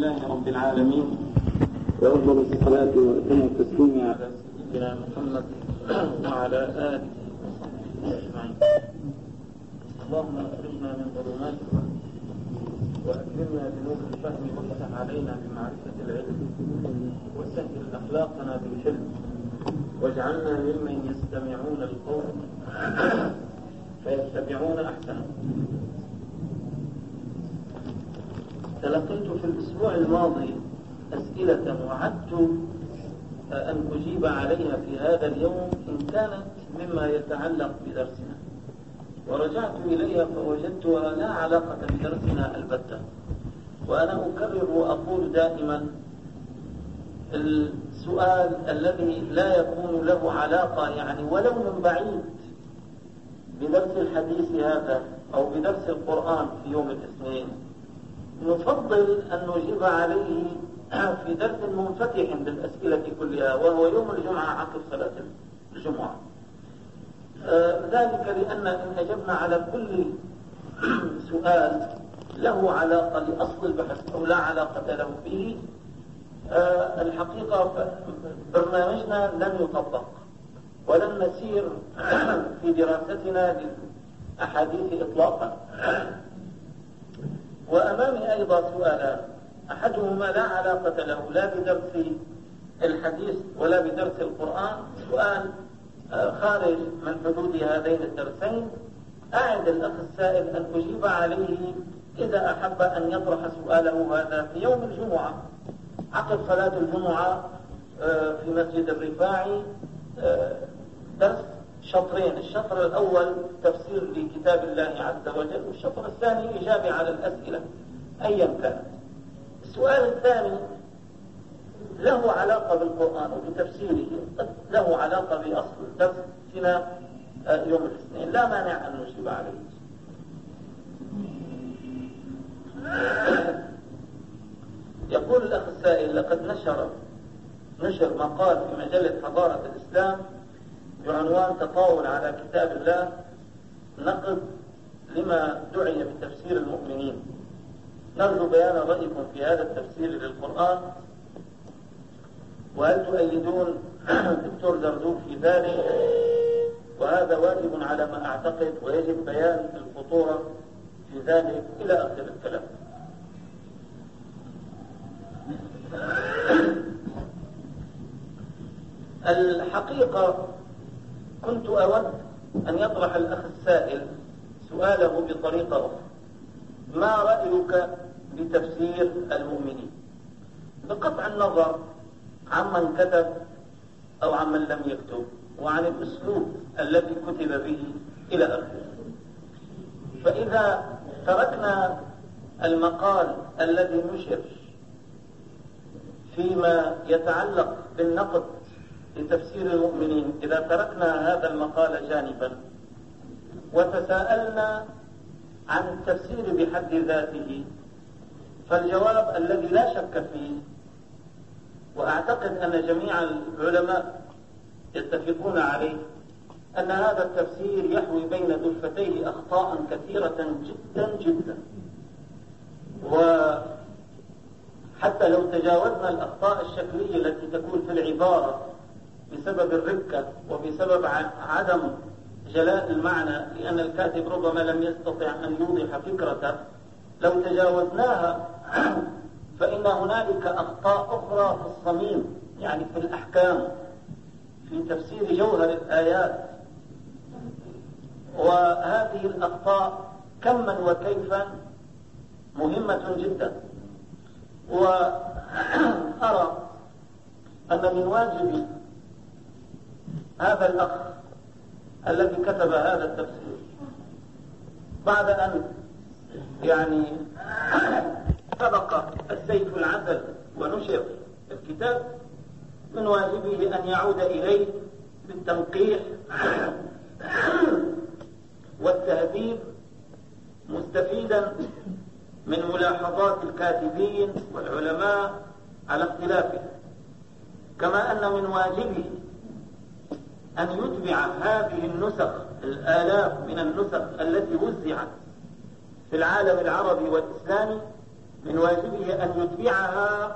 لله رب العالمين، وأفضل الصلاة وأتم التسليم على سيدنا محمد وعلى آله وصحبه أجمعين. اللهم أخرجنا من ظلمات الوهم وأكرمنا بنور الفهم وافتح علينا بمعرفة العلم وسهل أخلاقنا بالحلم واجعلنا ممن يستمعون القول فيتبعون أحسنه. تلقيت في الأسبوع الماضي أسئلة وعدت أن أجيب عليها في هذا اليوم إن كانت مما يتعلق بدرسنا، ورجعت إليها فوجدتها لا علاقة بدرسنا البتة. وأنا أكرر وأقول دائما السؤال الذي لا يكون له علاقة يعني ولو من بعيد بدرس الحديث هذا أو بدرس القرآن في يوم الاثنين، نفضل أن نجيب عليه في درس منفتح بالأسئلة كلها، وهو يوم الجمعة عقب صلاة الجمعة. ذلك لأن إن أجبنا على كل سؤال له علاقة لأصل البحث أو لا علاقة له به، الحقيقة برنامجنا لن يطبق ولن نسير في دراستنا للأحاديث إطلاقا. وأمامي أيضا سؤالان، أحدهما لا علاقة له لا بدرس الحديث ولا بدرس القرآن، سؤال خارج من حدود هذين الدرسين. أعد الأخ السائل أن أجيب عليه إذا أحب أن يطرح سؤاله هذا في يوم الجمعة عقب صلاة الجمعة في مسجد الرفاعي، درس شطرين، الشطر الأول تفسير لكتاب الله عز وجل، والشطر الثاني إجابة على الأسئلة أيا كانت. السؤال الثاني له علاقة بالقرآن وبتفسيره، له علاقة بأصل درسنا يوم الاثنين، لا مانع أن نجيب عليه. يقول الأخ السائل: لقد نشر مقال في مجلة حضارة الإسلام بعنوان تطاول على كتاب الله، نقد لما دعي بتفسير المؤمنين. نرجو بيان رأيكم في هذا التفسير للقرآن، وهل تؤيدون دكتور زرزور في ذلك؟ وهذا واجب على ما أعتقد، ويجب بيان الخطورة في ذلك إلى آخر الكلام. الحقيقة كنت أود أن يطرح الأخ السائل سؤاله بطريقة أخرى: ما رأيك بتفسير المؤمنين؟ بقطع النظر عمن كتب أو عمن لم يكتب، وعن الأسلوب الذي كتب به إلى آخره. فإذا تركنا المقال الذي نشر فيما يتعلق بالنقد لتفسير المؤمنين، إذا تركنا هذا المقال جانبا وتساءلنا عن التفسير بحد ذاته، فالجواب الذي لا شك فيه، وأعتقد أن جميع العلماء يتفقون عليه، أن هذا التفسير يحوي بين دفتيه أخطاء كثيرة جدا جدا. وحتى لو تجاوزنا الأخطاء الشكلية التي تكون في العبارة بسبب الركة وبسبب عدم جلاء المعنى، لأن الكاتب ربما لم يستطع أن يوضح فكرته، لو تجاوزناها فإن هنالك أخطاء أخرى في الصميم، يعني في الأحكام، في تفسير جوهر الآيات. وهذه الأخطاء كما وكيفا مهمة جدا. وأرى أن من واجب هذا الأخ الذي كتب هذا التفسير، بعد أن يعني سبق السيف العسل ونشر الكتاب، من واجبه أن يعود إليه بالتنقيح والتهذيب، مستفيدا من ملاحظات الكاتبين والعلماء على اختلافه. كما أن من واجبه أن يتبع هذه النسخ، الآلاف من النسخ التي وزعت في العالم العربي والإسلامي، من واجبه أن يتبعها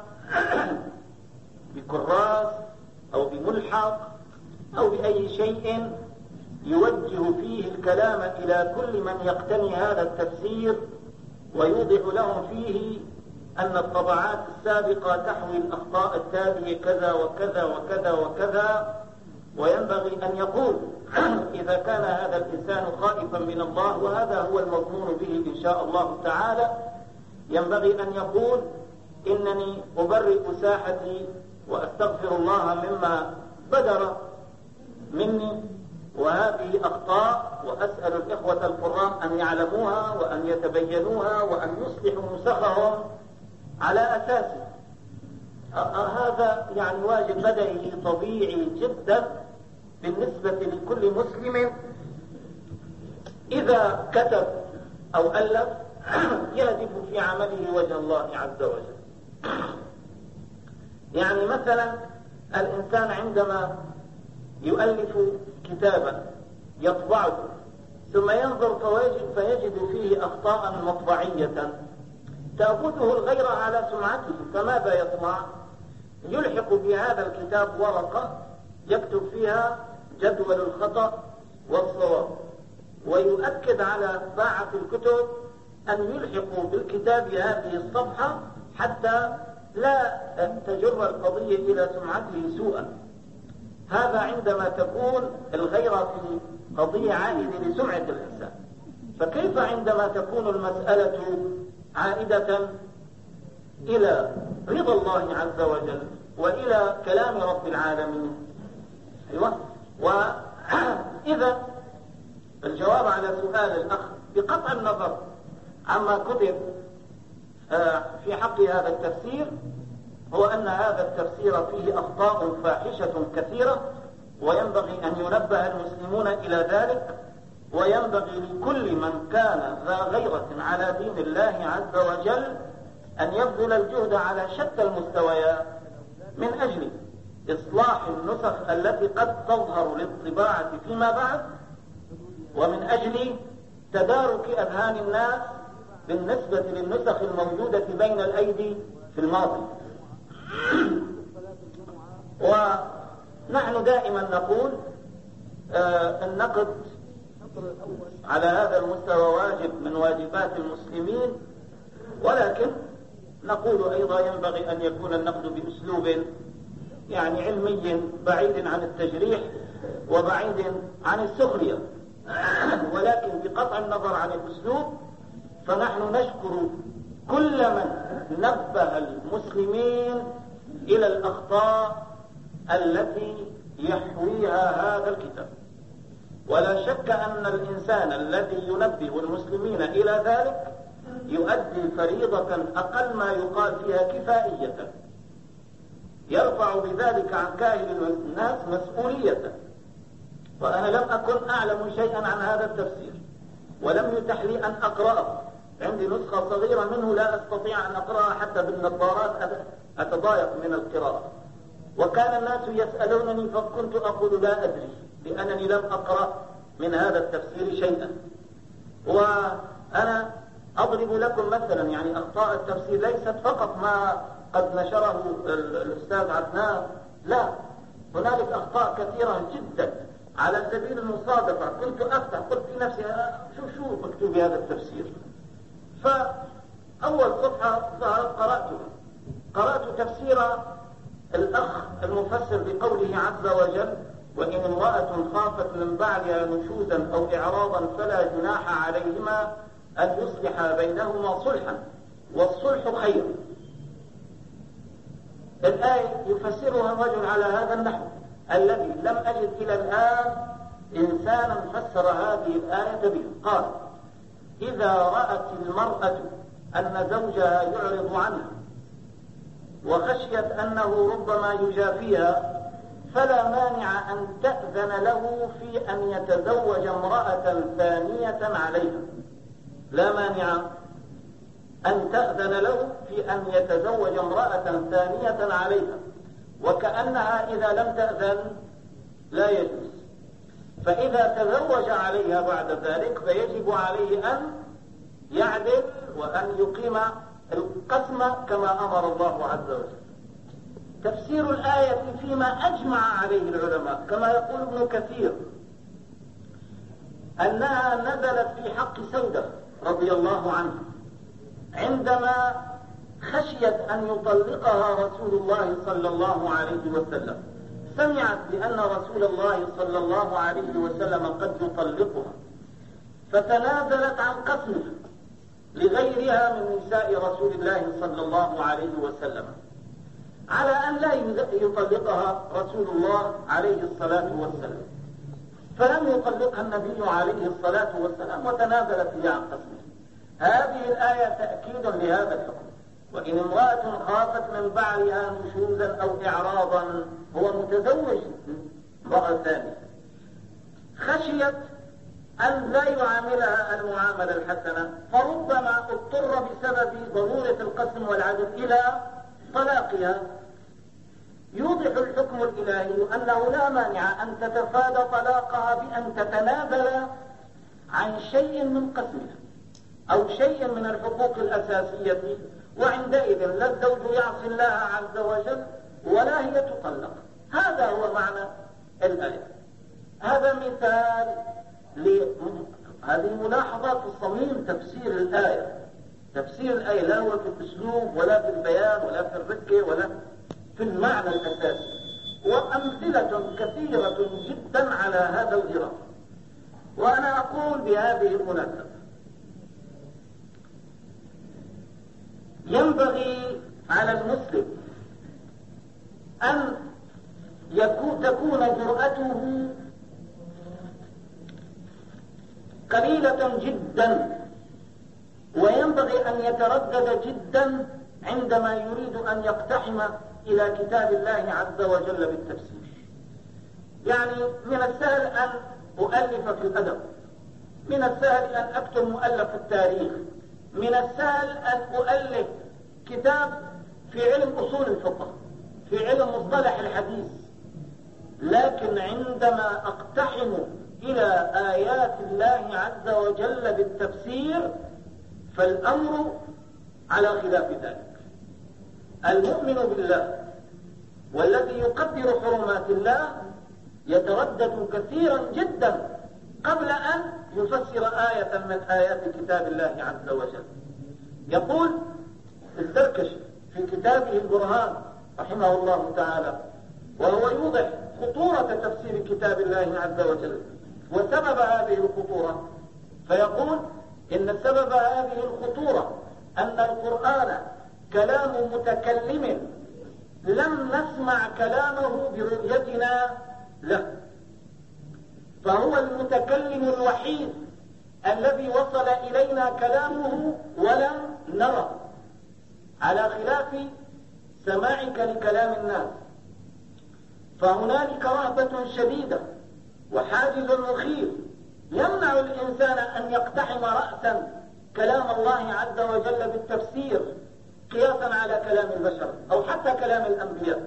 بكراس أو بملحق أو بأي شيء يوجه فيه الكلام إلى كل من يقتني هذا التفسير، ويوضح لهم فيه أن الطبعات السابقة تحوي الأخطاء التالية كذا وكذا وكذا وكذا. وينبغي أن يقول إذا كان هذا الإنسان خائفا من الله، وهذا هو المضمون به إن شاء الله تعالى، ينبغي أن يقول إنني أبرئ ساحتي وأستغفر الله مما بدر مني، وهذه أخطاء، وأسأل الإخوة القراء أن يعلموها وأن يتبينوها وأن يصلحوا نسخهم على أساسه. هذا يعني واجب بدني طبيعي جدا بالنسبة لكل مسلم إذا كتب أو ألف يهدف في عمله وجه الله عز وجل. يعني مثلا الإنسان عندما يؤلف كتابا يطبعه ثم ينظر فيجد فيه أخطاء مطبعية تأخذه الغيرة على سمعته، فماذا يصنع؟ يلحق بهذا الكتاب ورقة يكتب فيها جدول الخطأ والصواب، ويؤكد على باعة الكتب أن يلحقوا بالكتاب هذه الصفحة حتى لا تجر القضية إلى سمعته سوءا. هذا عندما تكون الغيرة في قضية عائدة لسمعة الإنسان، فكيف عندما تكون المسألة عائدة إلى رضا الله عز وجل وإلى كلام رب العالمين؟ أيوة. وإذا الجواب على سؤال الأخ بقطع النظر عما كتب في حق هذا التفسير هو أن هذا التفسير فيه أخطاء فاحشة كثيرة، وينبغي أن ينبه المسلمون إلى ذلك، وينبغي لكل من كان ذا غيرة على دين الله عز وجل أن يبذل الجهد على شتى المستويات من أجل إصلاح النسخ التي قد تظهر للطباعة فيما بعد، ومن أجل تدارك أذهان الناس بالنسبة للنسخ الموجودة بين الأيدي في الماضي. ونحن دائما نقول النقد على هذا المستوى واجب من واجبات المسلمين، ولكن نقول أيضا ينبغي أن يكون النقد بأسلوب يعني علمي بعيد عن التجريح وبعيد عن السخرية. ولكن بقطع النظر عن الأسلوب فنحن نشكر كل من نبه المسلمين إلى الأخطاء التي يحويها هذا الكتاب. ولا شك أن الإنسان الذي ينبه المسلمين إلى ذلك يؤدي فريضة أقل ما يقال فيها كفائية، يرفع بذلك عن كاهل الناس مسؤولية. وأنا لم أكن أعلم شيئا عن هذا التفسير ولم يتح لي أن أقرأه، عندي نسخة صغيرة منه لا أستطيع أن أقرأها حتى بالنظارات، أتضايق من القراءة. وكان الناس يسألونني فكنت أقول لا أدري، لأنني لم أقرأ من هذا التفسير شيئا. وأنا أضرب لكم مثلا يعني أخطاء التفسير ليست فقط ما قد نشره الأستاذ عدنان، لا، هنالك أخطاء كثيرة جدا. على سبيل المصادفة كنت أفتح قلت في نفسي شو مكتوب هذا التفسير، فأول صفحة قرأت تفسير الأخ المفسر بقوله عز وجل: وإن امرأة خافت من بعلها نشوزا أو إعراضا فلا جناح عليهما أن يصلح بينهما صلحا والصلح خير. الآية يفسرها الرجل على هذا النحو الذي لم أجد إلى الآن إنسانا فسر هذه الآية به. قال: إذا رأت المرأة أن زوجها يعرض عنها وخشيت أنه ربما يجافيها فلا مانع أن تأذن له في أن يتزوج امرأة ثانية عليها. لا مانع أن تأذن له في أن يتزوج امرأة ثانية عليها، وكأنها إذا لم تأذن لا يجوز. فإذا تزوج عليها بعد ذلك فيجب عليه أن يعدل وأن يقيم القسم كما أمر الله عز وجل. تفسير الآية فيما أجمع عليه العلماء كما يقول ابن كثير أنها نزلت في حق سودة رضي الله عنها عندما خشيت أن يطلقها رسول الله صلى الله عليه وسلم. سمعت بأن رسول الله صلى الله عليه وسلم قد يطلقها، فتنازلت عن قسمه لغيرها من نساء رسول الله صلى الله عليه وسلم على أن لا يطلقها رسول الله عليه الصلاة والسلام، فلم يطلقها النبي عليه الصلاة والسلام وتنازلت هي عن قسمه. هذه الآية تأكيد لهذا الحكم. وإن امرأة خافت من بعلها نشوزا أو إعراضا، هو متزوج امرأة ثانية، خشيت أن لا يعاملها المعاملة الحسنة، فربما اضطر بسبب ضرورة القسم والعدل إلى طلاقها. يوضح الحكم الإلهي أنه لا مانع أن تتفادى طلاقها بأن تتنازل عن شيء من قسمها أو شيء من الحقوق الأساسية، وعندئذ لا الزوج يعصي الله عز وجل ولا هي تطلق. هذا هو معنى الآية. هذا مثال هذه ملاحظات صميم تفسير الآية. تفسير الآية لا هو في الأسلوب ولا في البيان ولا في الركة ولا في المعنى الأساسي، وأمثلة كثيرة جدا على هذا الغرام. وأنا أقول بهذه المناسبة ينبغي على المسلم أن تكون جرأته قليلة جدا، وينبغي أن يتردد جدا عندما يريد أن يقتحم إلى كتاب الله عز وجل بالتفسير. يعني من السهل أن أؤلف في الأدب، من السهل أن أكتب مؤلف التاريخ، من السهل أن أؤلف كتاب في علم أصول الفقه، في علم مصطلح الحديث، لكن عندما أقتحم إلى آيات الله عز وجل بالتفسير فالأمر على خلاف ذلك. المؤمن بالله والذي يقدر حرمات الله يتردد كثيرا جدا قبل أن يفسر آية من آيات كتاب الله عز وجل. يقول الزركشي في كتابه البرهان رحمه الله تعالى، وهو يوضح خطورة تفسير كتاب الله عز وجل وسبب هذه الخطورة، فيقول إن سبب هذه الخطورة أن القرآن كلام متكلم لم نسمع كلامه برؤيتنا له، فهو المتكلم الوحيد الذي وصل إلينا كلامه ولم نره، على خلاف سماعك لكلام الناس. فهنالك رهبة شديدة وحاجز مخيف يمنع الإنسان أن يقتحم رأسا كلام الله عز وجل بالتفسير قياسا على كلام البشر أو حتى كلام الأنبياء.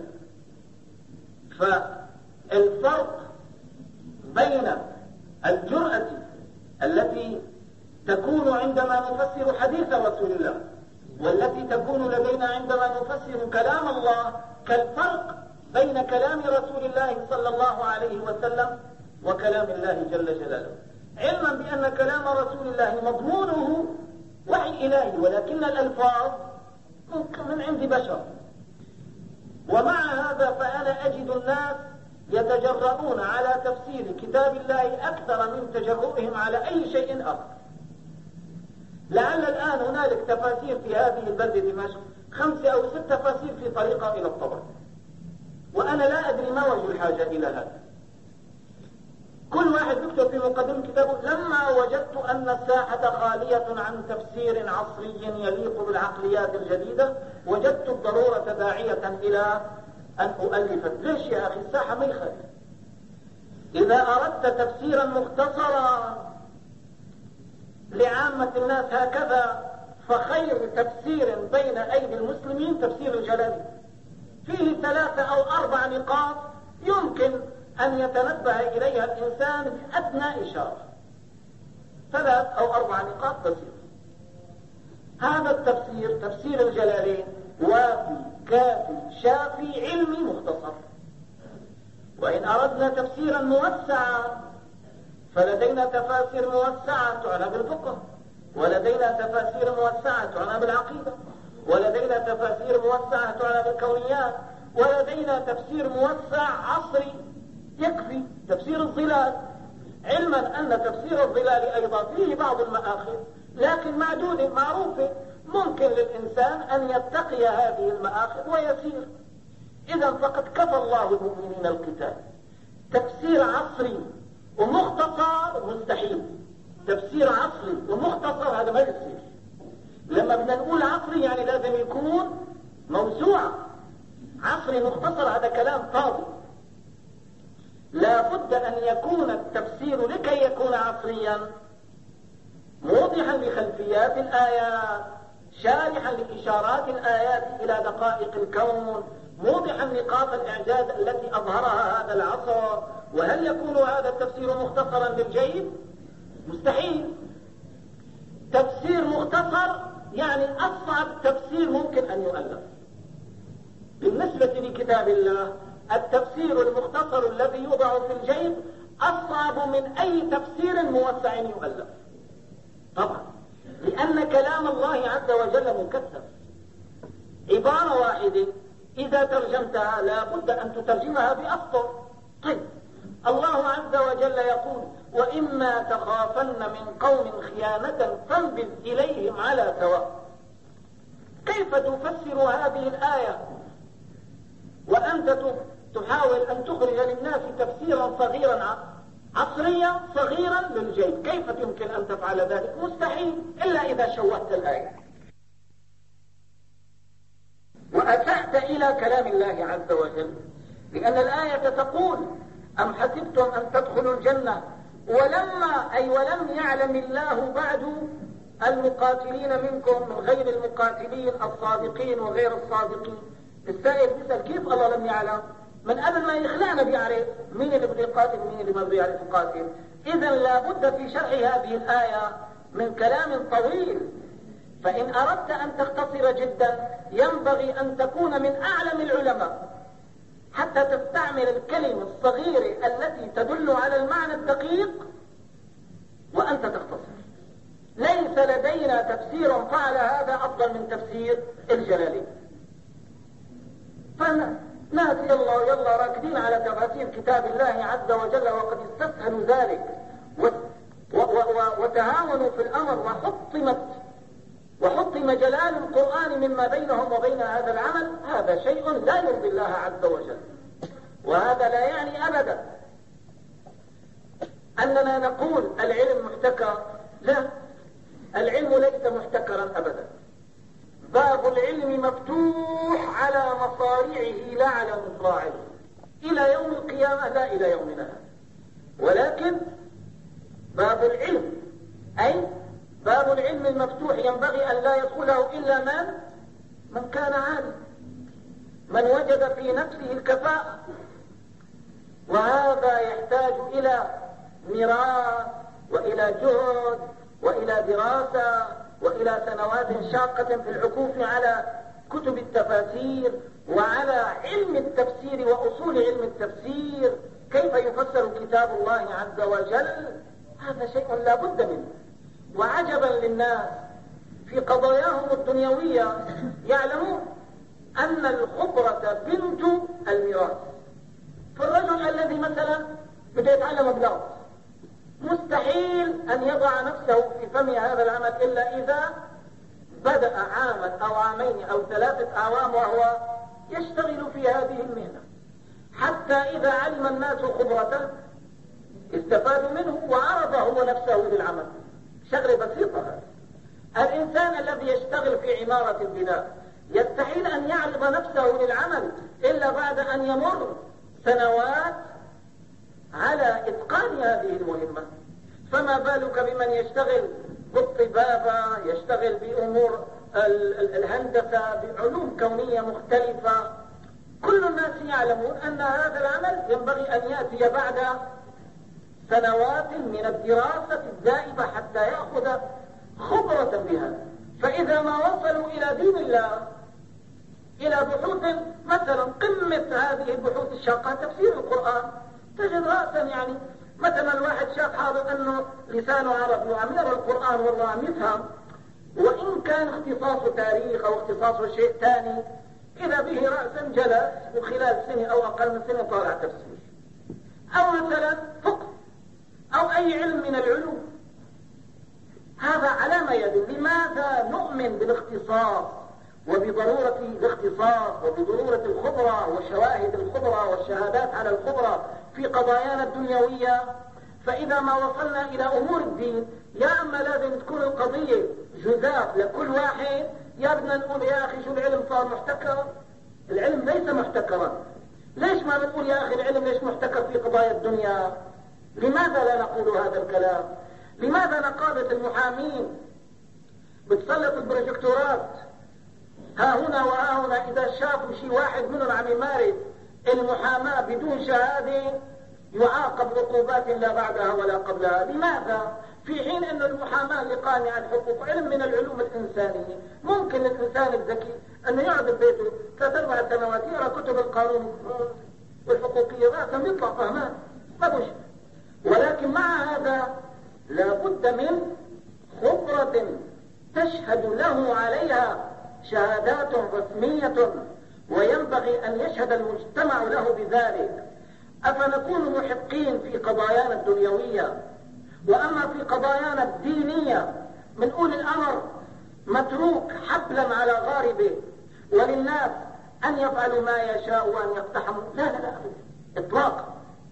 فالفرق بين الجرأة التي تكون عندما نفسر حديث رسول الله والتي تكون لدينا عندما نفسر كلام الله كالفرق بين كلام رسول الله صلى الله عليه وسلم وكلام الله جل جلاله، علما بأن كلام رسول الله مضمونه وحي إلهي، ولكن الألفاظ من عند بشر. ومع هذا فأنا أجد الناس يتجرؤون على تفسير كتاب الله أكثر من تجرؤهم على أي شيء آخر. لعل الآن هنالك تفاسير في هذه البلدة دمشق 5 أو 6 تفاسير في طريقة إلى الطبع، وأنا لا أدري ما وجه الحاجة إلى هذا. كل واحد يكتب في مقدمة كتابه لما وجدت أن الساحة خالية عن تفسير عصري يليق بالعقليات الجديدة وجدت الضرورة داعية إلى أن أؤلف. ليش يا أخي؟ الساحة ما يخالف. إذا أردت تفسيرا مختصرا لعامة الناس هكذا فخير تفسير بين أيدي المسلمين تفسير الجلالي، فيه 3 أو 4 نقاط يمكن أن يتنبه إليها الإنسان بأدنى إشارة، 3 أو 4 نقاط بسيطة. هذا التفسير تفسير الجلالين وافي كافي شافي علمي مختصر. وإن أردنا تفسيرا موسعا فلدينا تفاسير موسعة تعنى بالفقه، ولدينا تفاسير موسعة تعنى بالعقيدة، ولدينا تفاسير موسعة تعنى بالكونيات، ولدينا تفسير موسع عصري يكفي تفسير الظلال، علما أن تفسير الظلال أيضا فيه بعض المآخذ لكن معدودة معروفة، ممكن للإنسان أن يتقي هذه المآخذ ويسير. إذا فقد كفى الله المؤمنين القتال. تفسير عصري ومختصر مستحيل، تفسير عصري ومختصر هذا ما يصير. لما بدنا نقول عصري يعني لازم يكون موسوعة، عصري مختصر هذا كلام فاضي. لا بد أن يكون التفسير لكي يكون عصريا موضحا لخلفيات الآيات، شارحا لإشارات الآيات إلى دقائق الكون، موضحا نقاط الإعجاز التي أظهرها هذا العصر. وهل يكون هذا التفسير مختصرا للجيب؟ مستحيل. تفسير مختصر يعني أصعب تفسير ممكن أن يؤلف. بالنسبة لكتاب الله التفسير المختصر الذي يوضع في الجيب أصعب من أي تفسير موسع يؤلف طبعا، لأن كلام الله عز وجل مكثف. عبارة واحدة إذا ترجمتها لا بد أن تترجمها بأسطر. طيب الله عز وجل يقول وإما تخافن من قوم خيانة فانبذ إليهم على سواء. كيف تفسر هذه الآية وأنت تحاول أن تخرج للناس تفسيرا صغيرا عصريا صغيرا للجيب؟ كيف يمكن أن تفعل ذلك؟ مستحيل إلا إذا شوهت الآية وأسأت إلى كلام الله عز وجل، لأن الآية تقول أم حسبتم أن تدخلوا الجنة ولم يعلم الله بعد المقاتلين منكم من غير المقاتلين الصادقين وغير الصادقين. السائل بيسأل كيف الله لم يعلم؟ من قبل ما يخلقنا بيعرف مين اللي بده يقاتل ومين اللي ما بده يعرف يقاتل. إذا لابد في شرح هذه الآية من كلام طويل. فإن أردت أن تختصر جدا ينبغي أن تكون من أعلم العلماء حتى تستعمل الكلمة الصغيرة التي تدل على المعنى الدقيق وأنت تختصر. ليس لدينا تفسير فعل هذا أفضل من تفسير الجلالين. فناس يلا راكدين على تفاسير كتاب الله عز وجل وقد استسهلوا ذلك وتهاونوا في الأمر وحطم جلال القرآن مما بينهم وبين هذا العمل. هذا شيء لا يرضي الله عز وجل. وهذا لا يعني أبدا أننا نقول العلم محتكر، لا، العلم ليس محتكرا أبدا. باب العلم مفتوح على مصاريعه لا على مصراعه إلى يوم القيامة لا إلى يومنا هذا. ولكن باب العلم أي باب العلم المفتوح ينبغي أن لا يدخله إلا من كان عالم، من وجد في نفسه الكفاءة. وهذا يحتاج إلى مراء وإلى جهد وإلى دراسة وإلى سنوات شاقة في العكوف على كتب التفاسير وعلى علم التفسير وأصول علم التفسير، كيف يفسر كتاب الله عز وجل. هذا شيء لا بد منه. وعجبا للناس في قضاياهم الدنيوية يعلمون أن الخبرة بنت الميراث. فالرجل الذي مثلا بده يتعلم بلاط مستحيل أن يضع نفسه في فم هذا العمل إلا إذا بدأ عاما أو عامين أو 3 أعوام وهو يشتغل في هذه المهنة، حتى إذا علم الناس خبرته استفادوا منه وعرض هو نفسه للعمل. شغلة بسيطة هذا. الإنسان الذي يشتغل في عمارة البناء يستحيل أن يعرض نفسه للعمل إلا بعد أن يمر سنوات على إتقان هذه المهمة. فما بالك بمن يشتغل بالطبابة، يشتغل بأمور الهندسة، بعلوم كونية مختلفة. كل الناس يعلمون أن هذا العمل ينبغي أن يأتي بعد سنوات من الدراسة الدائمة حتى يأخذ خبرة بها. فإذا ما وصلوا إلى دين الله، إلى بحوث مثلا قمة هذه البحوث الشاقة تفسير القرآن، تجد رأسا يعني مثلا واحد شاف حاضر أنه لسانه عربي وعم يقرأ القرآن والله عم يفهم، وإن كان اختصاصه تاريخ أو اختصاصه شيء ثاني، إذا به رأسا جلس وخلال سنة أو أقل من سنة طالع تفسير، أو مثلا فقه أو أي علم من العلوم. هذا على ما يدل. لماذا نؤمن بالاختصاص وبضرورة الاختصاص وبضرورة الخبرة وشواهد الخبرة والشهادات على الخبرة في قضايانا الدنيوية؟ فإذا ما وصلنا إلى أمور الدين، يا أما لازم تكون القضية جزاف لكل واحد، يا بدنا نقول يا أخي شو العلم صار محتكر؟ العلم ليس محتكرا. ليش ما نقول يا أخي العلم ليش محتكر في قضايا الدنيا؟ لماذا لا نقول هذا الكلام؟ لماذا نقابة المحامين بتسلط البروجكتورات ها هنا وها هنا إذا شافوا شي واحد منهم عم يمارس المحاماة بدون شهادة يعاقب عقوبات لا بعدها ولا قبلها؟ لماذا؟ في حين أن المحاماة لقانع الحقوق علم من العلوم الإنسانية. ممكن الإنسان الذكي أنه يقعد ببيته 3-4 سنوات يقرأ كتب القانون والحقوقية رأسا يطلع فهمان ما بوش. ولكن مع هذا لا بد من خبرة تشهد له عليها شهادات رسمية، وينبغي أن يشهد المجتمع له بذلك. أفنكون محقين في قضايانا الدنيوية، وأما في قضايانا الدينية من أولي الأمر متروك حبلا على غاربه، وللناس أن يفعلوا ما يشاء وأن يقتحموا؟ لا لا لا إطلاقا.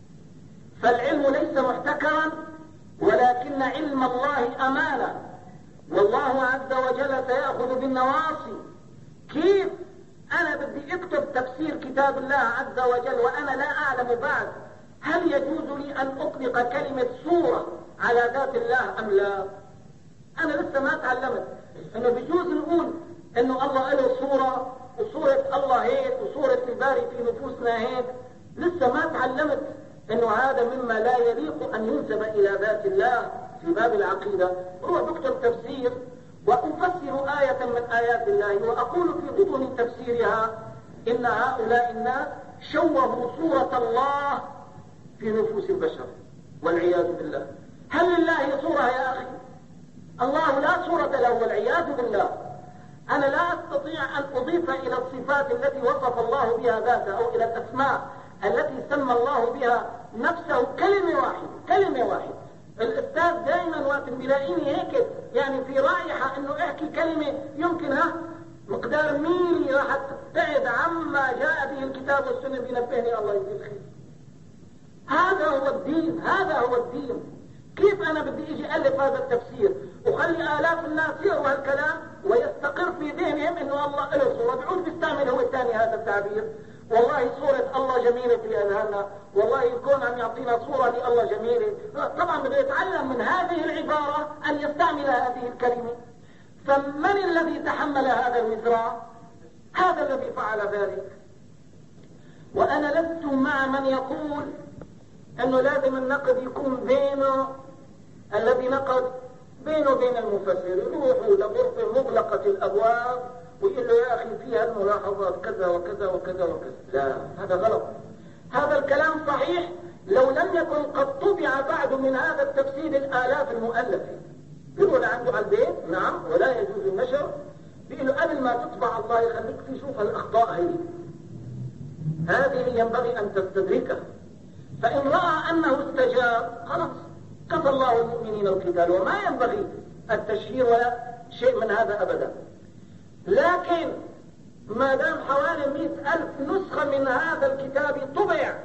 فالعلم ليس محتكرا، ولكن علم الله أمانة، والله عز وجل سيأخذ بالنواصي. كيف أنا بدي أكتب تفسير كتاب الله عز وجل وأنا لا أعلم بعد هل يجوز لي أن أطلق كلمة صورة على ذات الله أم لا؟ أنا لسه ما تعلمت إنه بيجوز نقول إنه الله له صورة وصورة الله هيك وصورة الباري في نفوسنا هيك. لسه ما تعلمت إنه هذا مما لا يليق أن ينسب إلى ذات الله في باب العقيدة. هو بكتب تفسير وأفسر آية من آيات الله وأقول في ضمن تفسيرها إن هؤلاء الناس شوهوا صورة الله في نفوس البشر والعياذ بالله. هل لله صورة يا أخي؟ الله لا صورة له والعياذ بالله. أنا لا أستطيع أن أضيف إلى الصفات التي وصف الله بها ذاته أو إلى الأسماء التي سمى الله بها نفسه كلمة واحدة. الأستاذ دائما وقت بيلاقيني هيك يعني في رائحة إنه احكي كلمة يمكنها مقدار ميلي راح تبتعد عما جاء به الكتاب والسنة بينبهني الله يجزيه خير. هذا هو الدين. كيف أنا بدي إجي ألف هذا التفسير وخلي آلاف الناس يقروا هالكلام ويستقر في ذهنهم إنه الله له صورة؟ بعود بيستعمل هو الثاني هذا التعبير. والله صورة الله جميلة في أذهاننا، والله الكون عم يعطينا صورة لله جميلة. طبعا بده يتعلم من هذه العبارة أن يستعمل هذه الكلمة. فمن الذي تحمل هذا الوزر؟ هذا الذي فعل ذلك. وأنا لست مع من يقول أنه لازم النقد يكون بينه الذي نقد بينه وبين المفسر، يروحوا لغرفة مغلقة الأبواب ويقول له يا أخي فيها الملاحظات كذا وكذا وكذا وكذا. لا، هذا غلط. هذا الكلام صحيح لو لم يكن قد طبع بعد من هذا التفسير الآلاف المؤلفة. بيقول عنده على البيت نعم ولا يجوز النشر، بيقول له قبل ما تطبع الله يخليك تشوف الأخطاء هذه ينبغي أن تستدركها. فإن رأى أنه استجاب خلاص كفى الله المؤمنين القتال، وما ينبغي التشهير ولا شيء من هذا أبدا. لكن ما دام حوالي 100,000 نسخة من هذا الكتاب طبع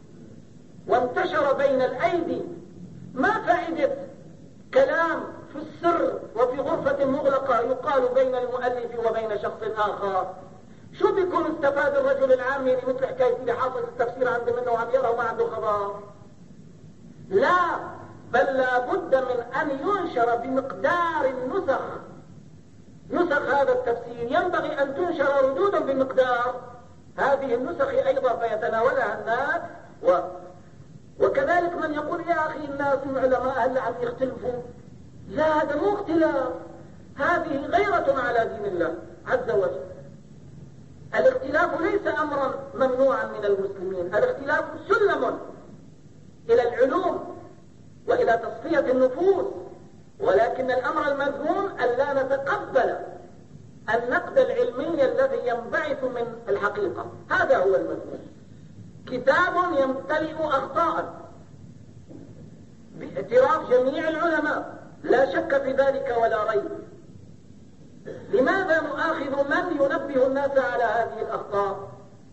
وانتشر بين الأيدي، ما فائدة كلام في السر وفي غرفة مغلقة يقال بين المؤلف وبين شخص آخر؟ شو بيكون استفاد الرجل العامي مثل حكاية اللي حاصل التفسير عنده منه وعم يرى وما عنده خبر؟ لا، بل لا بد من أن ينشر بمقدار نسخ هذا التفسير. ينبغي أن تنشر ردودا بمقدار هذه النسخ أيضا فيتناولها الناس. وكذلك من يقول يا أخي الناس العلماء هل عم يختلفوا؟ لا، هذا مو اختلاف، هذه غيرة على دين الله عز وجل. الاختلاف ليس أمرا ممنوعا من المسلمين، الاختلاف سلم إلى العلوم وإلى تصفية النفوس، ولكن الأمر المذموم ألا نتقبل النقد العلمي الذي ينبعث من الحقيقة. هذا هو المذموم. كتاب يمتلئ أخطاء باعتراف جميع العلماء، لا شك في ذلك ولا ريب. لماذا نؤاخذ من ينبه الناس على هذه الأخطاء؟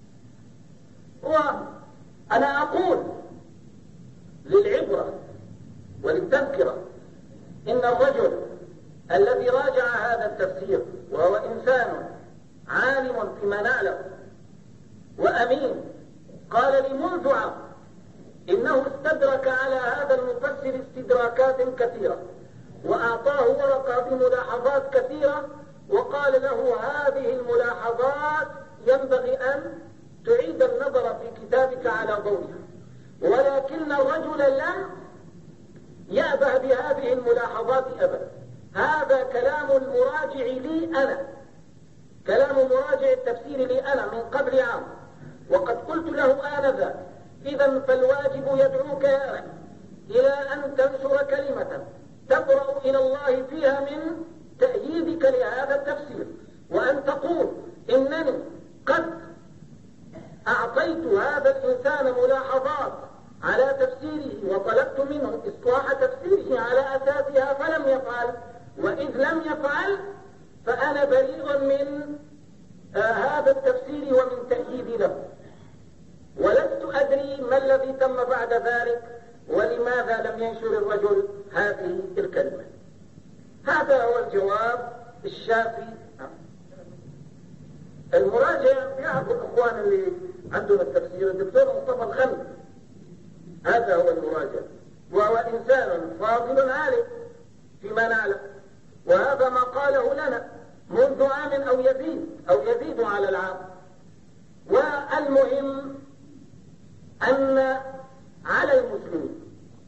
وأنا أقول للعبرة وللتذكرة إن الرجل الذي راجع هذا التفسير وهو إنسان عالم فيما نعلم وأمين قال لي منذ عام إنه استدرك على هذا المفسر استدراكات كثيرة، وأعطاه ورقة بملاحظات كثيرة وقال له هذه الملاحظات ينبغي أن تعيد النظر في كتابك على ضوئها. ولكن الرجل لم يأبه بهذه الملاحظات أبدا. هذا كلام المراجع لي أنا، كلام مراجع التفسير لي أنا من قبل عام، وقد قلت له آنذاك إذا فالواجب يدعوك يا أخي إلى أن تنشر كلمة تقرأ إلى الله فيها من تأييدك لهذا التفسير، وأن تقول إنني قد أعطيت هذا الإنسان ملاحظات على تفسيره وطلبت منه إصلاح تفسيره على أساسها فلم يفعل، وإذ لم يفعل فأنا بريء من هذا التفسير ومن تأييدي له، ولست أدري ما الذي تم بعد ذلك ولماذا لم ينشر الرجل هذه الكلمة. هذا هو الجواب الشافي. المراجع يعرف الأخوان اللي عندهم التفسير الدكتور مصطفى الخلف، هذا هو المراجع، وهو إنسان فاضل عالم فيما نعلم، وهذا ما قاله لنا منذ عام أو يزيد على العام. والمهم أن على المسلمين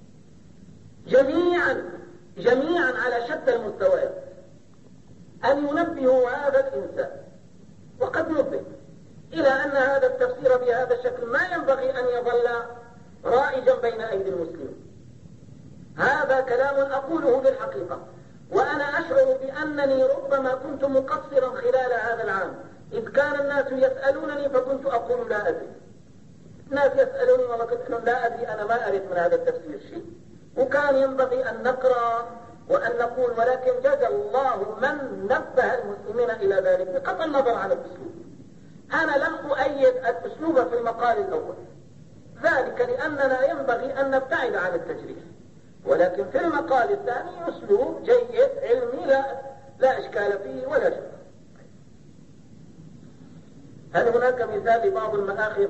جميعا على شتى المستويات أن ينبهوا هذا الإنسان، وقد نبه إلى أن هذا التفسير بهذا الشكل ما ينبغي أن يظل رائجا بين أيدي المسلمين. هذا كلام أقوله بالحقيقة، وأنا أشعر بأنني ربما كنت مقصرا خلال هذا العام، إذ كان الناس يسألونني فكنت أقول لا أدري. الناس يسألوني وما كنت لا أدري، أنا ما أريد من هذا التفسير شيء، وكان ينبغي أن نقرأ وأن نقول، ولكن جزى الله من نبه المسلمين إلى ذلك بقطع النظر عن الأسلوب. أنا لم أؤيد الأسلوب في المقال الأول، ذلك لأننا ينبغي أن نبتعد عن التجريح، ولكن في المقال الثاني أسلوب جيد علمي لا إشكال فيه ولا شك. هل هناك مثال لبعض المآخذ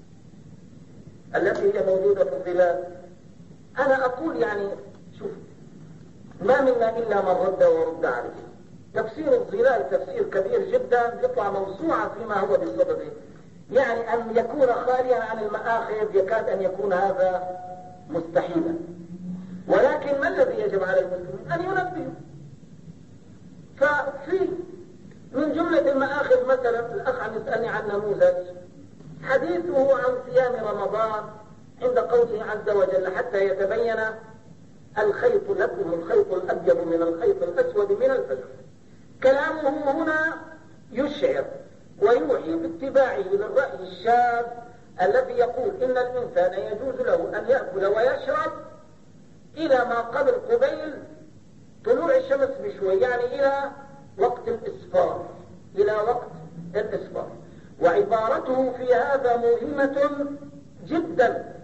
التي هي موجودة في الظلال؟ أنا أقول يعني شوف، ما منا إلا من رد ورد عليه. تفسير الظلال تفسير كبير جدا، يطلع موسوعة فيما هو بصدده، يعني أن يكون خاليا عن المآخذ يكاد أن يكون هذا مستحيلا. ولكن ما الذي يجب على المسلمين؟ أن ينبهوا. ففي من جملة المآخذ مثلا الأخ عم يسألني عن نموذج حديثه عن صيام رمضان عند قوله عز وجل حتى يتبين الخيط لكم الخيط الأبيض من الخيط الأسود من الفجر. كلامه هنا يشعر ويوحي باتباعه للرأي الشاذ الذي يقول إن الإنسان يجوز له أن يأكل ويشرب إلى ما قبيل طلوع الشمس بشوي، يعني إلى وقت الإسفار، وعبارته في هذا مهمة جدا.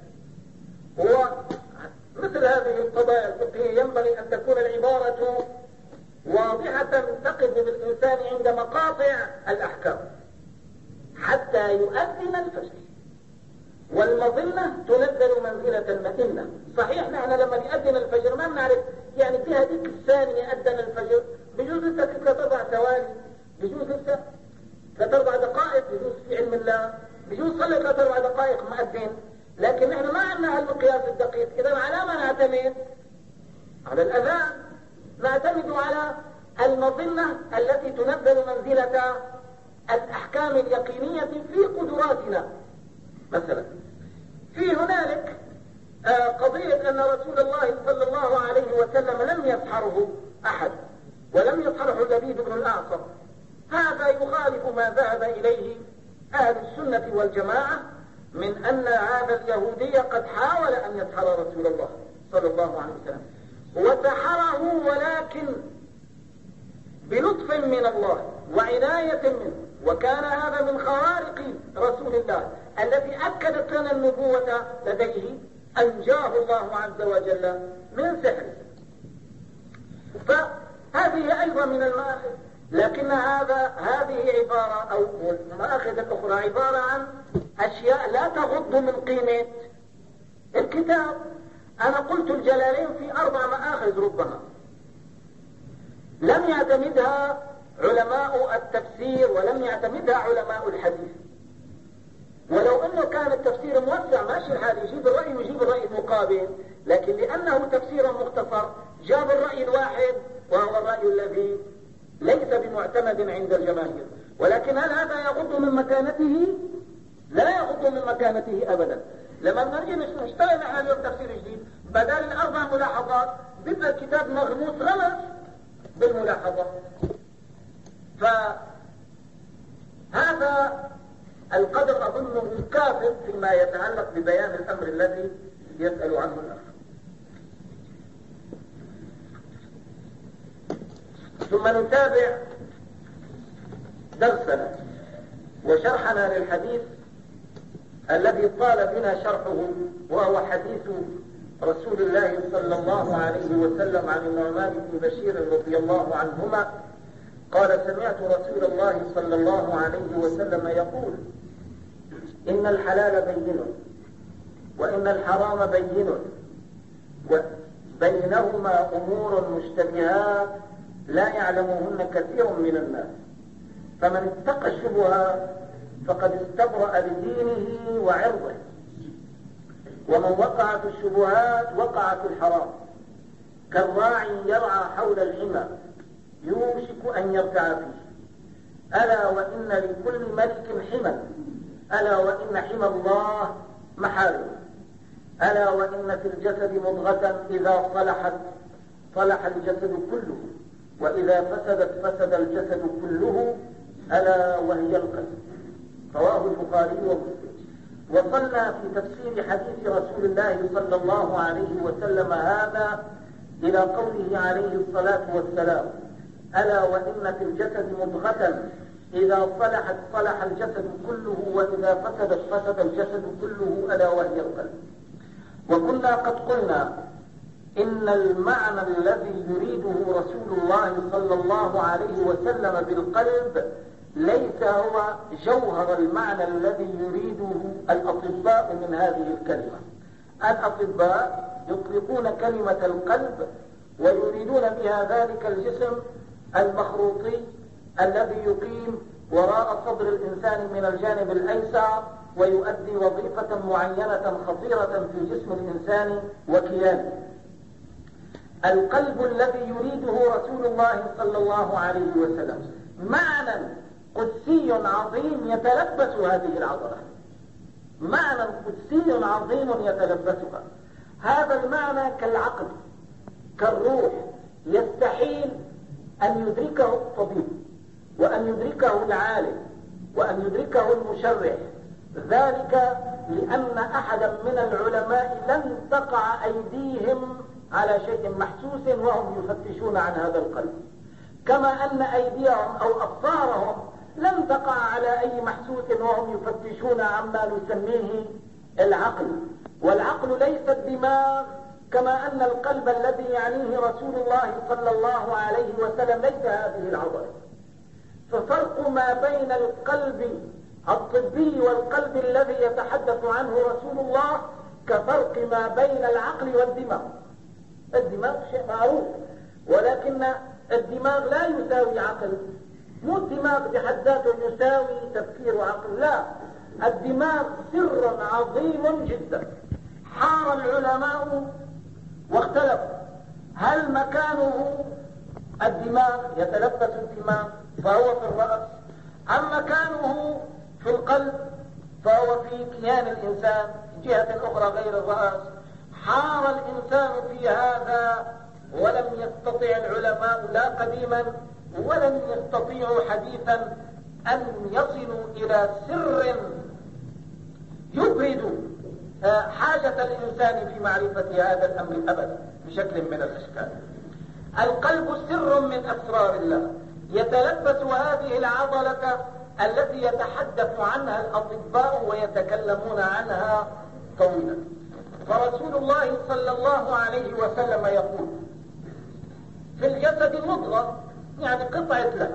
ومثل هذه القضايا الفقهية ينبغي أن تكون العبارة واضحة تقف بالإنسان عند مقاطع الأحكام حتى يؤذن الفجر، والمظلة تنزل منزلة المئنة. صحيح نحن لما يؤذن الفجر ما بنعرف يعني في هذيك الثانية أذن الفجر، بجوز لسه 3-4 ثواني، بجوز لسه 3-4 دقائق، بجوز في علم الله بجوز صلي 3-4 دقائق مؤذن، لكن نحن ما عندنا هالمقياس الدقيق. إذا على ما نعتمد؟ على الأذان، نعتمد على المظنة التي تنزل منزلة الأحكام اليقينية في قدراتنا. مثلا في هنالك قضية أن رسول الله صلى الله عليه وسلم لم يسحره أحد ولم يسحره لبيد بن الأعصم. هذا يخالف ما ذهب إليه أهل السنة والجماعة من أن هذا اليهودي قد حاول أن يسحر رسول الله صلى الله عليه وسلم وسحره، ولكن بلطف من الله وعناية منه، وكان هذا من خوارق رسول الله التي أكدت لنا النبوة لديه، أنجاه الله عز وجل من سحره. فهذه أيضا من المآخذ، لكن هذه عبارة أو المآخذ الأخرى عبارة عن أشياء لا تغض من قيمة الكتاب. أنا قلت الجلالين في 4 مآخذ ربما لم يعتمدها علماء التفسير ولم يعتمدها علماء الحديث، ولو أنه كان التفسير موسع ماشي الحال، يجيب الرأي ويجيب الرأي المقابل، لكن لأنه تفسير مختصر جاب الرأي الواحد وهو الرأي الذي ليس بمعتمد عند الجماهير. ولكن هل هذا يغض من مكانته؟ لا يغض من مكانته أبدا. لما نرجع نشتغل على اليوم تفسير جديد بدل ال4 ملاحظات بيبقى الكتاب مغموس غمس بالملاحظات. فهذا القدر أظنه كافٍ فيما يتعلق ببيان الأمر الذي يسأل عنه الأخ. ثم نتابع درسنا وشرحنا للحديث الذي طال بنا شرحه، وهو حديث رسول الله صلى الله عليه وسلم عن النعمان بن بشير رضي الله عنهما قال: سمعت رسول الله صلى الله عليه وسلم يقول: إن الحلال بين وإن الحرام بين وبينهما أمور مشتبهات لا يعلمهن كثير من الناس، فمن اتقى الشبهات فقد استبرأ لدينه وعرضه، ومن وقع في الشبهات وقع في الحرام، كالراعي يرعى حول الحمى يوشك أن يرتع فيه. ألا وإن لكل ملك حمى، ألا وإن حمى الله محارم، ألا وإن في الجسد مضغة إذا صلحت صلح الجسد كله، وإذا فسدت فسد الجسد كله، ألا وهي القلب. رواه البخاري ومسلم. وصلنا في تفسير حديث رسول الله صلى الله عليه وسلم هذا إلى قوله عليه الصلاة والسلام: ألا وإن في الجسد مضغة إذا صلحت صلح الجسد كله، وإذا فسدت فسد الجسد كله، ألا وهي القلب. وكنا قد قلنا إن المعنى الذي يريده رسول الله صلى الله عليه وسلم بالقلب ليس هو جوهر المعنى الذي يريده الأطباء من هذه الكلمة. الأطباء يطلقون كلمة القلب ويريدون بها ذلك الجسم المخروطي الذي يقيم وراء صدر الإنسان من الجانب الأيسر ويؤدي وظيفة معينة خطيرة في جسم الإنسان وكيانه. القلب الذي يريده رسول الله صلى الله عليه وسلم معنى قدسي عظيم يتلبس هذه العضلة، معنى قدسي عظيم يتلبسها. هذا المعنى كالعقل كالروح، يستحيل أن يدركه الطبيب وأن يدركه العالم وأن يدركه المشرع، ذلك لأن أحدا من العلماء لم تقع أيديهم على شيء محسوس وهم يفتشون عن هذا القلب، كما أن أيديهم أو أبصارهم لم تقع على أي محسوس وهم يفتشون عما نسميه العقل. والعقل ليس الدماغ، كما أن القلب الذي يعنيه رسول الله صلى الله عليه وسلم ليس هذه العضلة. ففرق ما بين القلب الطبي والقلب الذي يتحدث عنه رسول الله كفرق ما بين العقل والدماغ. الدماغ شيء معروف، ولكن الدماغ لا يساوي عقل. مو الدماغ بحد ذاته يساوي تفكير وعقل، لا، الدماغ سر عظيم جدا. حار العلماء واختلفوا هل مكانه الدماغ يتلبس الدماغ فهو في الرأس. أما مكانه في القلب فهو في كيان الإنسان جهة أخرى غير الرأس. حار الإنسان في هذا ولم يستطع العلماء لا قديما ولم يستطيعوا حديثا أن يصلوا إلى سر يبرد حاجة الإنسان في معرفة هذا الأمر أبدا بشكل من الأشكال. القلب سر من أسرار الله يتلبس هذه العضلة التي يتحدث عنها الأطباء ويتكلمون عنها طويلا. فرسول الله صلى الله عليه وسلم يقول في الجسد مضغة، يعني قطعة لحم،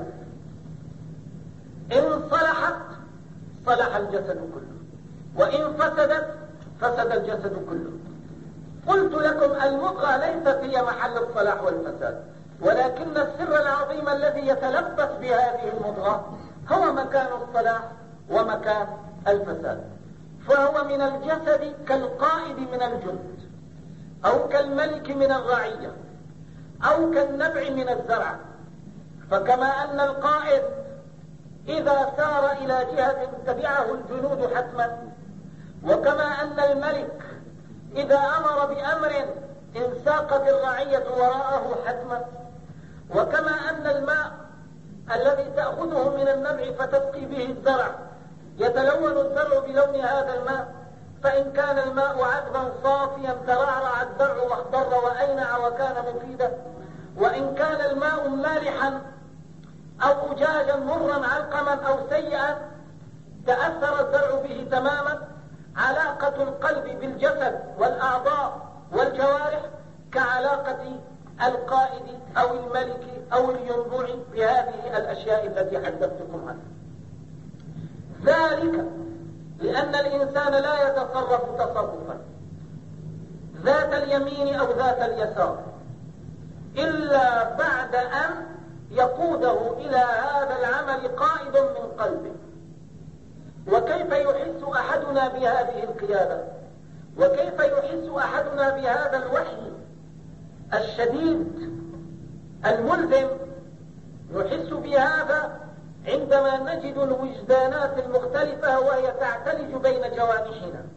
إن صلحت صلح الجسد كله، وإن فسدت فسد الجسد كله. قلت لكم المضغة ليست هي محل الصلاح والفساد، ولكن السر العظيم الذي يتلبس بهذه المضغة هو مكان الصلاح ومكان الفساد. فهو من الجسد كالقائد من الجند، أو كالملك من الرعية، أو كالنبع من الزرع. فكما أن القائد إذا سار إلى جهة تبعه الجنود حتما، وكما أن الملك إذا أمر بأمر انساقت الرعية وراءه حتما، وكما أن الماء الذي تأخذه من النبع فتسقي به الزرع يتلون الزرع بلون هذا الماء، فإن كان الماء عذبا صافيا ترعرع الزرع واخضر وأينع وكان مفيدا، وإن كان الماء مالحا أو أجاجا مرا علقما أو سيئا تأثر الزرع به تماما. علاقة القلب بالجسد والأعضاء والجوارح كعلاقة القائد أو الملك أو الينبوع بهذه الأشياء التي حدثتكم عنها. ذلك لأن الإنسان لا يتصرف تصرفا ذات اليمين أو ذات اليسار إلا بعد أن يقوده إلى هذا العمل قائد من قلبه. وكيف يحس أحدنا بهذه القيادة؟ وكيف يحس أحدنا بهذا الوحي الشديد الملزم؟ نحس بهذا عندما نجد الوجدانات المختلفة وهي تعتلج بين جوانحنا.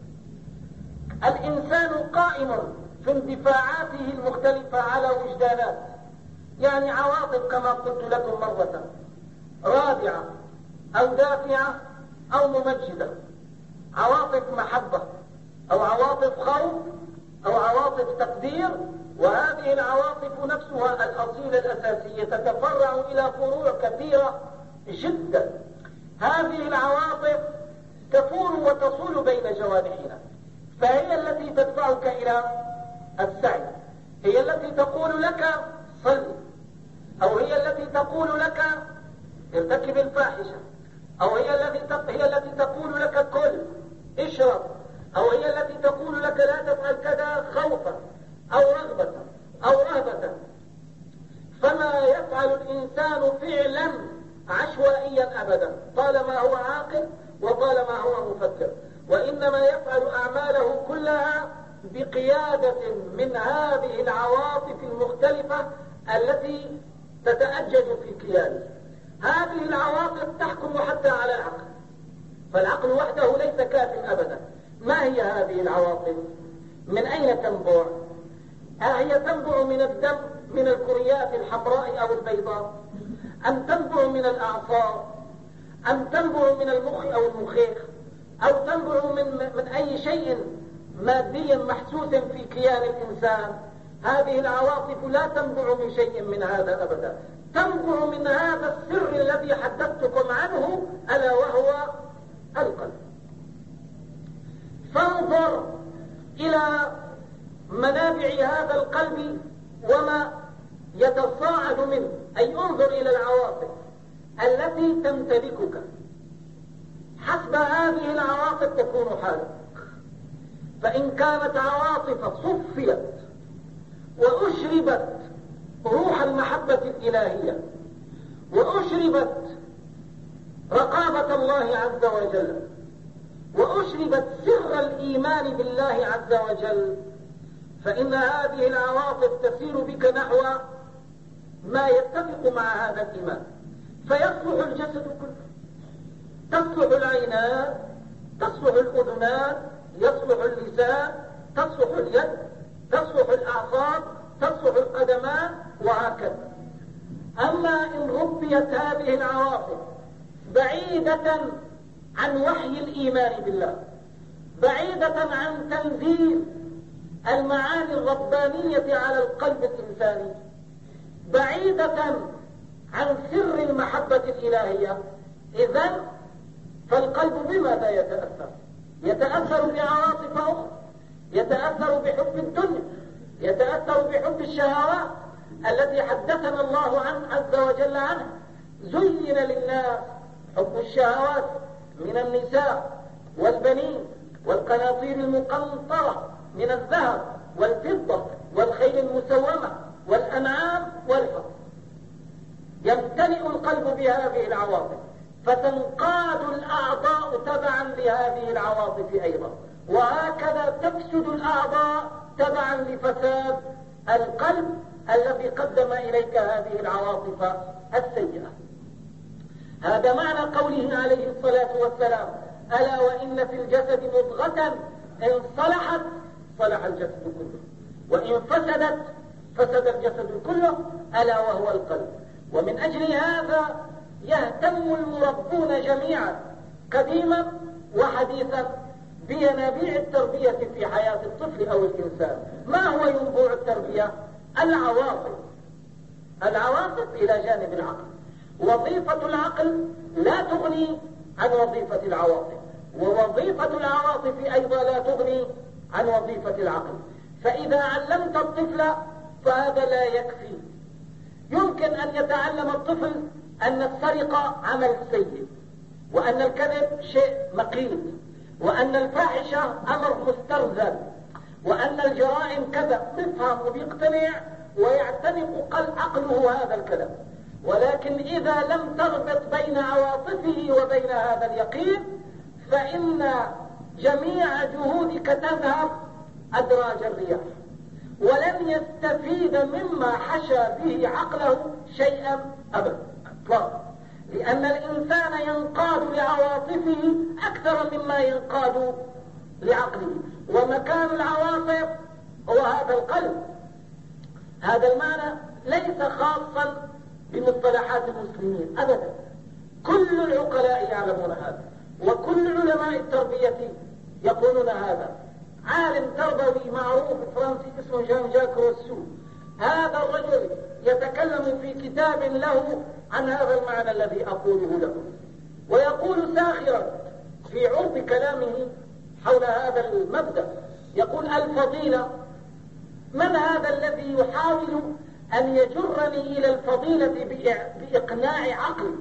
الإنسان قائم في اندفاعاته المختلفة على وجدانات، يعني عواطف كما قلت لكم مرة، رادعة أو دافعة أو ممجدة، عواطف محبة أو عواطف خوف أو عواطف تقدير. وهذه العواطف نفسها الأصيلة الأساسية تتفرع إلى فروع كثيرة جدا. هذه العواطف تفور وتصول بين جوانحنا، فهي التي تدفعك إلى السعي، هي التي تقول لك صل، أو هي التي تقول لك ارتكب الفاحشة، أو هي التي تقول لك كل اشرب، أو هي التي تقول لك لا تفعل كذا خوفا أو رغبة أو رهبة. فما يفعل الإنسان فعلا عشوائيا أبدا طالما هو عاقل وطالما هو مفكر، وإنما يفعل أعماله كلها بقيادة من هذه العواطف المختلفة التي تتأجج في كيانه. هذه العواطف تحكم حتى على العقل، فالعقل وحده ليس كاف أبدا. ما هي هذه العواطف؟ من أين تنبع؟ هي تنبع من الدم، من الكريات الحمراء أو البيضاء، أم تنبع من الأعصاب، أم تنبع من المخ أو المخيخ، أو تنبع من أي شيء مادي محسوس في كيان الإنسان؟ هذه العواطف لا تنبع من شيء من هذا أبدا، تنبع من هذا السر الذي حدثتكم عنه ألا وهو القلب. فانظر إلى منابع هذا القلب وما يتصاعد منه، أي انظر إلى العواطف التي تمتلكك. حسب هذه العواطف تكون حالك. فإن كانت عواطف صفيت وأشربت روح المحبة الإلهية وأشربت رقابة الله عز وجل وأشربت سر الإيمان بالله عز وجل، فإن هذه العواطف تسير بك نحو ما يتفق مع هذا الإيمان، فيصلح الجسد كله، تصلح العينان، تصلح الأذنان، يصلح اللسان، تصلح اليد، تصلح الأعصاب، تصلح القدمان، وهكذا. أما إن ربيت هذه العواطف بعيدة عن وحي الإيمان بالله، بعيدة عن تنزيل المعاني الربانية على القلب الإنساني، بعيدة عن سر المحبة الإلهية، إذن فالقلب بماذا يتأثر؟ يتأثر بعواطف أخرى، يتأثر بحب الدنيا، يتأثر بحب الشهوات التي حدثنا الله عز وجل عنها. زين للناس حب الشهوات من النساء والبنين والقناطير المقنطرة من الذهب والفضة والخيل المسومة والأنعام والحرث. يمتلئ القلب بهذه العواطف، فتنقاد الأعضاء تبعا لهذه العواطف أيضا، وهكذا تفسد الأعضاء تبعا لفساد القلب الذي قدم إليك هذه العواطف السيئة. هذا معنى قوله عليه الصلاة والسلام: ألا وإن في الجسد مضغة إن صلحت صلح الجسد كله، وإن فسدت فسد الجسد كله، ألا وهو القلب. ومن أجل هذا يهتم المربون جميعا قديما وحديثا بينابيع التربية في حياة الطفل أو الإنسان. ما هو ينبوع التربية؟ العواطف إلى جانب العقل. وظيفة العقل لا تغني عن وظيفة العواطف، ووظيفة العواطف أيضا لا تغني عن وظيفة العقل. فإذا علمت الطفل فهذا لا يكفي. يمكن أن يتعلم الطفل أن السرقة عمل سيء، وأن الكذب شيء مقيت، وأن الفاحشة أمر مسترذل، وأن الجرائم كذا. بيفهم وبيقتنع ويعتنق عقله هذا الكلام. ولكن إذا لم تربط بين عواطفه وبين هذا اليقين فإن جميع جهودك تذهب أدراج الرياح، ولن يستفيد مما حشى به عقله شيئا أبدا، لأن الإنسان ينقاد لعواطفه أكثر مما ينقاد لعقله، ومكان العواطف هو هذا القلب. هذا المعنى ليس خاصا بمصطلحات المسلمين أبدا، كل العقلاء يعلمون هذا، وكل علماء التربية يقولون هذا. عالم تربوي معروف فرنسي اسمه جان جاك روسو، هذا الرجل يتكلم في كتاب له عن هذا المعنى الذي أقوله لكم، ويقول ساخرا في عرض كلامه حول هذا المبدأ، يقول: الفضيلة، من هذا الذي يحاول أن يجرني إلى الفضيلة بإقناع عقلي؟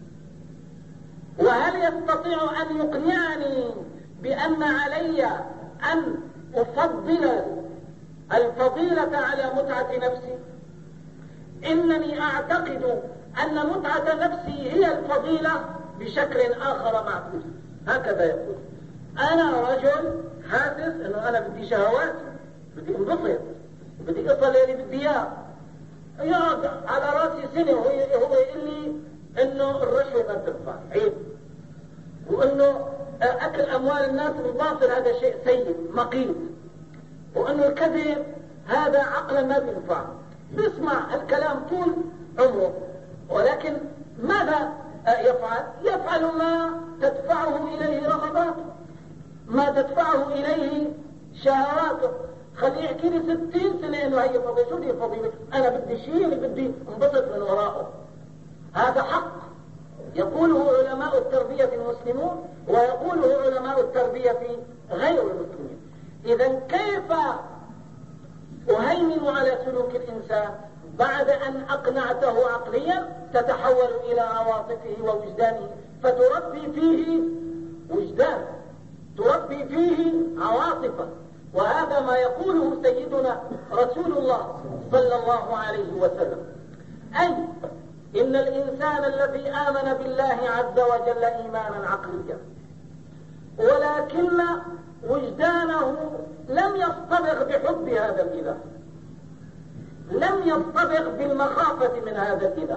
وهل يستطيع أن يقنعني بأن علي أن أفضل الفضيلة على متعة نفسي؟ إنني أعتقد أن متعة نفسي هي الفضيلة بشكل آخر معكوس. هكذا يقول: أنا رجل حاسس أنه أنا بدي شهوات، بدي انبسط، بدي أصل اللي بدي إياه، يقعد على راسي سنة هو يقول لي إنه الرشوة ما بتنفع، عيب، وإنه أكل أموال الناس بالباطل هذا شيء سيء مقيت، وإنه الكذب هذا عقلا ما بينفع. بيسمع الكلام طول عمره، ولكن ماذا يفعل؟ يفعل ما تدفعه إليه رغباته، ما تدفعه إليه شهواته. خليه يحكي لي 60 سنة إنه هي فضيلة. شو دي فضيلة؟ أنا بدي شيء اللي بدي انبسط من وراءه. هذا حق يقوله علماء التربية المسلمون، ويقوله علماء التربية غير المسلمين. إذا كيف أهيمن على سلوك الإنسان بعد أن أقنعته عقليا؟ تتحول إلى عواطفه ووجدانه، فتربي فيه وجدان، تربي فيه عواطفه. وهذا ما يقوله سيدنا رسول الله صلى الله عليه وسلم، أي إن الإنسان الذي آمن بالله عز وجل إيمانا عقليا، ولكن وجدانه لم يصطبغ بحب هذا الإله، لم يصطبغ بالمخافة من هذا الإله،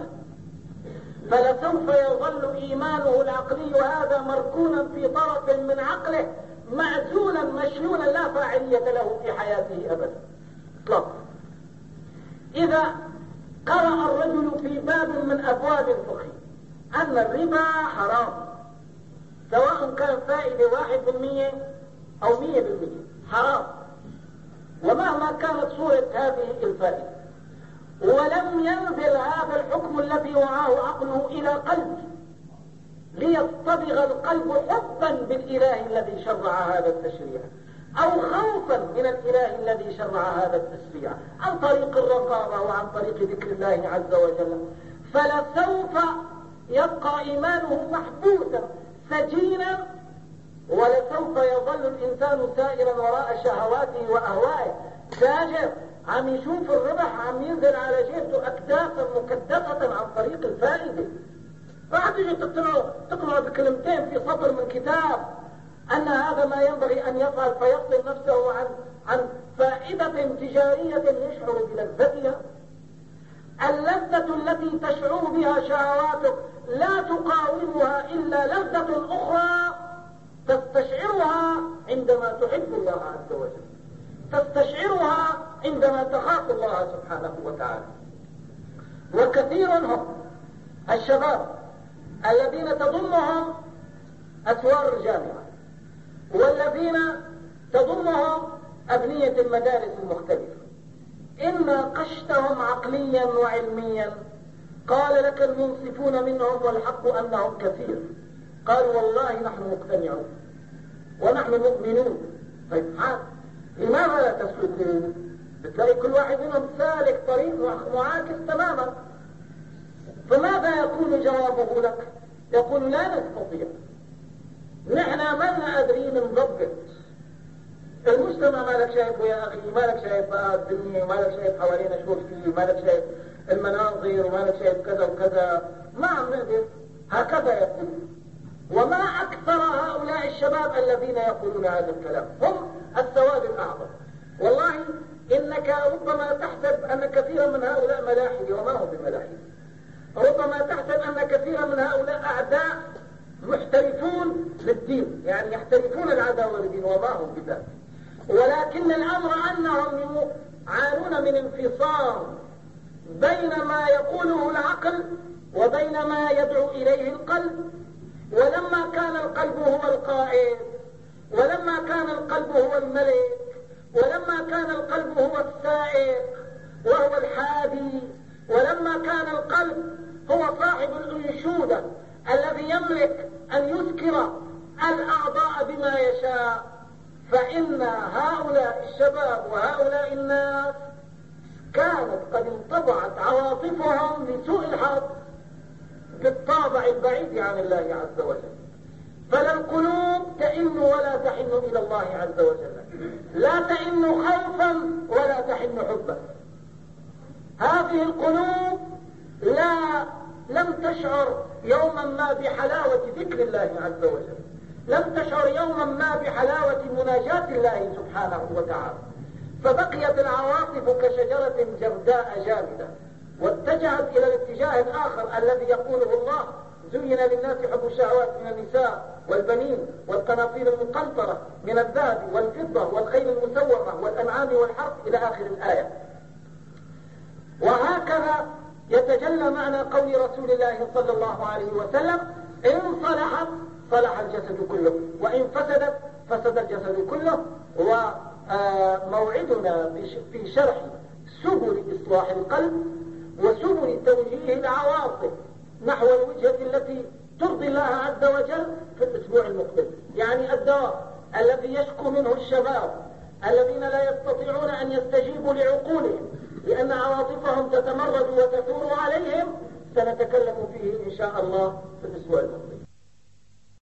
فلسوف يظل إيمانه العقلي هذا مركونا في طرف من عقله معزولا مشلولا لا فاعلية له في حياته أبدا اطلاقا. إذا قرأ الرجل في باب من أبواب الفقه أن الربا حرام، سواء كان فائدة 1% أو 100% حرام، ومهما كانت صورة هذه الفائدة، ولم ينزل هذا الحكم الذي وعاه عقله إلى قلبه ليصطبغ القلب حبا بالإله الذي شرع هذا التشريع أو خوفا من الإله الذي شرع هذا التشريع عن طريق الرقابة وعن طريق ذكر الله عز وجل، فلسوف يبقى إيمانه محبوسا سجينا، ولسوف يظل الإنسان سائرا وراء شهواته وأهوائه تاجر عم يشوف الربح عم ينزل على جيبته أكداسا مكدسة عن طريق الفائدة. راح تيجي تقرأ بكلمتين في سطر من كتاب أن هذا ما ينبغي أن يفعل فيفصل نفسه عن فائدة تجارية يشعر بلذتها. اللذة التي تشعر بها شهواتك لا تقاومها إلا لذة أخرى تستشعرها عندما تحب الله عز وجل، تستشعرها عندما تخاف الله سبحانه وتعالى. وكثير هم الشباب الذين تضمهم أسوار الجامعة والذين تضمهم أبنية المدارس المختلفة، إن ناقشتهم عقليا وعلميا قال لك المنصفون منهم والحق أنهم كثير، قالوا والله نحن مقتنعون ونحن مؤمنون. طيب لماذا لا تسلكون؟ بتلاقي كل واحد منهم سالك طريق معاكس تماما. فماذا يكون جوابه لك؟ يقول لا نستطيع، نحن ما أدري نضبط المجتمع. مالك شايفه يا أخي، مالك شايف الدنيا، مالك شايف حوالينا شو فيه، مالك شايف المناظر، ومالك شايف كذا وكذا، ما عم نقدر. هكذا يقول. وما أكثر هؤلاء الشباب الذين يقولون هذا الكلام، هم السواد الأعظم. والله إنك ربما تحسب أن كثيرا من هؤلاء ملاحدة وما هم بملاحدة، ربما تحسب أن كثيرا من هؤلاء أعداء محترفون للدين، يعني يحترفون العداوة للدين وما هم بذلك، ولكن الأمر أنهم يعانون من انفصام بين ما يقوله العقل وبين ما يدعو إليه القلب. ولما كان القلب هو القائد، ولما كان القلب هو الملك، ولما كان القلب هو السائق وهو الحادي، ولما كان القلب هو صاحب الأنشودة الذي يملك أن يسكر الأعضاء بما يشاء، فإن هؤلاء الشباب وهؤلاء الناس كانت قد انطبعت عواطفهم لسوء الحظ بالطابع البعيد عن الله عز وجل. فلا القلوب تئن ولا تحن إلى الله عز وجل، لا تئن خوفا ولا تحن حبا. هذه القلوب لم تشعر يوما ما بحلاوة ذكر الله عز وجل، لم تشعر يوما ما بحلاوة مناجاة الله سبحانه وتعالى، فبقيت العواطف كشجرة جرداء جامدة، واتجهت إلى الاتجاه الآخر الذي يقوله الله: زين للناس حب الشهوات من النساء والبنين والقناطير المقنطرة من الذهب والفضة والخيل المسومة والأنعام والحرث إلى آخر الآية. وهكذا يتجلى معنى قول رسول الله صلى الله عليه وسلم: إن صلحت صلح الجسد كله، وإن فسدت فسد الجسد كله. وموعدنا في شرح سبل إصلاح القلب وسبل توجيه العواطف نحو الوجهة التي ترضي الله عز وجل في الأسبوع المقبل. يعني الدواء الذي يشكو منه الشباب الذين لا يستطيعون أن يستجيبوا لعقولهم لأن عواطفهم تتمرد وتثور عليهم، سنتكلم فيه إن شاء الله في الأسبوع المقبل.